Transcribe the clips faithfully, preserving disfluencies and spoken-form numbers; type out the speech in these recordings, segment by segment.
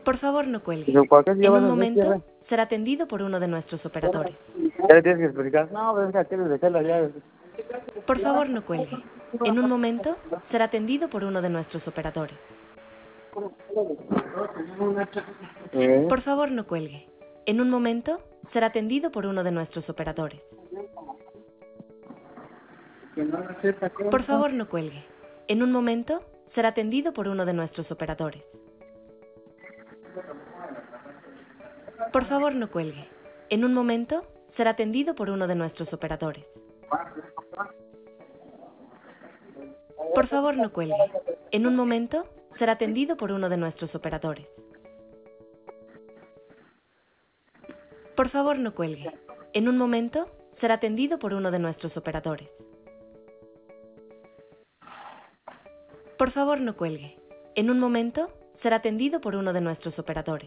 Por favor, no cuelgue. ¿Pero por qué se En llevan un los momento cierre? será atendido por uno de nuestros operadores. Ya le tienes que explicar. No, pero es que tienes que dejar las llaves. Por favor, no cuelgue. En un momento será atendido por uno de nuestros operadores. ¿Eh? Por favor, no cuelgue. En un momento será atendido por uno de nuestros operadores. Por favor, no cuelgue. En un momento será atendido por uno de nuestros operadores. Por favor, no cuelgue. En un momento será atendido por uno de nuestros operadores. Por favor, no cuelgue. En un momento será atendido por uno de nuestros operadores. Por favor, no cuelgue. En un momento será atendido por uno de nuestros operadores. Por favor, no cuelgue. En un momento será atendido por uno de nuestros operadores.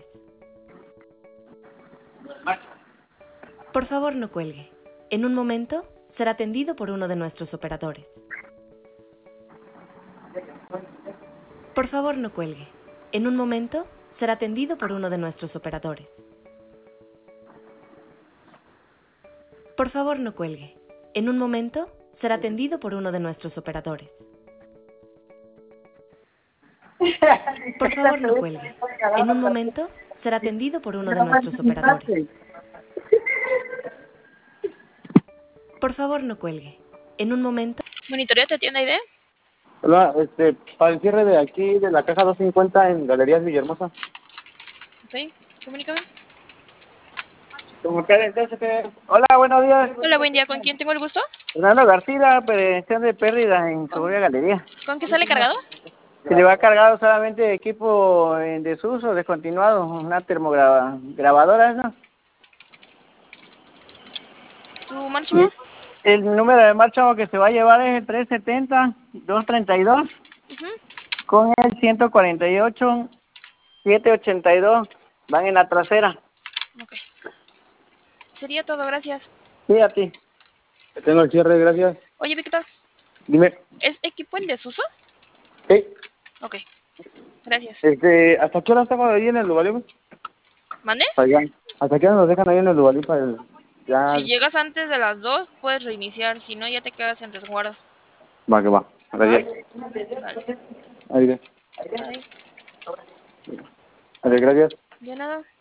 Por favor, no cuelgue. En un momento será atendido por uno de nuestros operadores. Por favor, no cuelgue. En un momento será atendido por uno de nuestros operadores. Por favor, no cuelgue. En un momento será atendido por uno de nuestros operadores. Por favor, no cuelgue. En un momento será atendido por uno de nuestros operadores. Por favor, no cuelgue. En un momento... ¿Monitoreo te tiene idea? Hola, este, para el cierre de aquí, de la caja doscientos cincuenta en Galerías Villahermosa. Ok, comunícame. Como que, entonces, que- Hola, buenos días. Hola, buen día. ¿Con quién tengo el gusto? Fernando García, prevención de pérdida en Segovia Galería. ¿Con qué sale cargado? Se le va cargado solamente equipo en desuso, descontinuado, una termograbadora, ¿no? ¿Tu marcha? Y el número de marcha que se va a llevar es el trescientos setenta, doscientos treinta y dos, Uh-huh. con el ciento cuarenta y ocho, setecientos ochenta y dos, van en la trasera. Ok. Sería todo, gracias. Sí, a ti. Tengo el cierre, gracias. Oye, Víctor, Dime. ¿es equipo en desuso? Sí. Ok, gracias. Este, ¿hasta qué hora estamos ahí en el Duvalín? ¿Mande? Allá. ¿Hasta qué hora nos dejan ahí en el Duvalín para el... Ya... Si llegas antes de las dos, puedes reiniciar. Si no, ya te quedas en resguardo. Va, que va. Gracias. Vale. Adiós. Bye. Adiós, gracias. De nada.